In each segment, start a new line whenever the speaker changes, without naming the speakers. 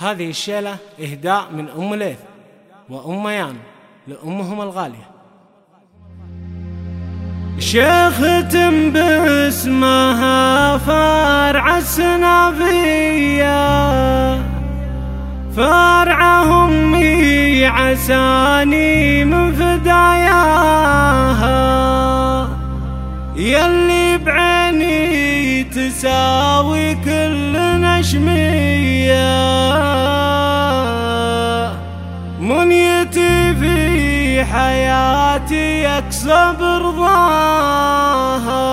هذه الشيلة إهداء من أم ليث وأم ميان لأمهم الغالية.
شيختم باسمها فرع السنافية، فرع أمي عساني من فداياها، يلي بعيني تساوي كل نشمية، منيتي في حياتي يكسب رضاها.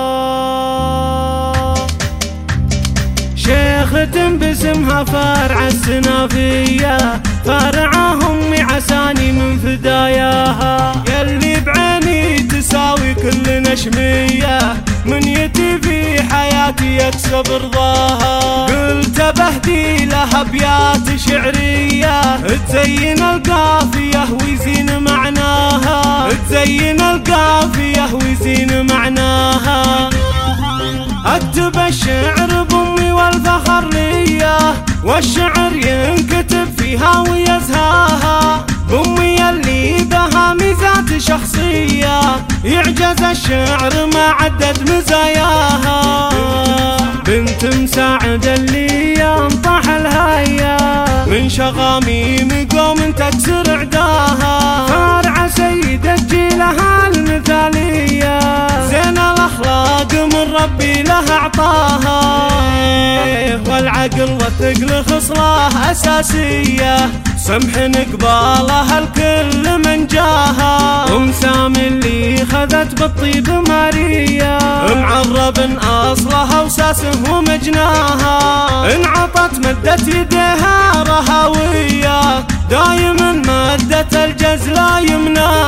شيختم باسمها فرع السنافية، فرع أمي عساني من فداياها، يلي بعيني تساوي كل نشمية، منيتي في حياتي يكسب رضاها. قلت بهدي لها أبيات شعرية تزين القافية ويزين معناها، تزين القافية ويزين معناها. أكتب الشعر بأمي والفخر ليا، والشعر ينكتب فيها ويزهاها، بأمي اللي بها ميزات شخصية، يعجز الشعر ما عدد مزاياها. بنت مساعد اللي ينطح الهيا، من شغاميم قوم تكسر عداها، فرع سيدة جيلها المثالية، زين الأخلاق من ربي لها أعطاها، والعقل والثقل خصلة أساسية، سمح قبالها الكل من جاها. أم سامي اللي خذت بالطيب مارية، معرب أصلها وساسه ومجناها، انعطت مدت يديها رهاوية، دايما مادة الجز لا يمناها.